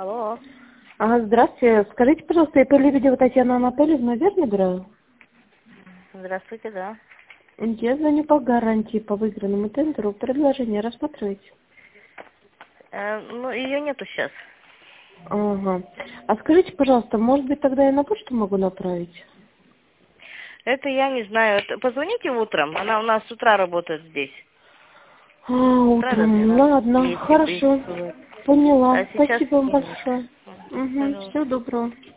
Алло. Здравствуйте. Скажите, пожалуйста, я по Лебедева Татьяна Анатольевна, верно играю? Здравствуйте, да. Я звоню по гарантии по выигранному тендеру. Предложение рассматриваете? Ну, ее нету сейчас. Ага. А скажите, пожалуйста, может быть, тогда я на почту могу направить? Это я не знаю. Позвоните утром. Она у нас с утра работает здесь. С утра до Утром. 12, Ладно, если хорошо. бывает. Поняла. А сейчас Спасибо вам нет. большое. Пожалуйста. Всего доброго.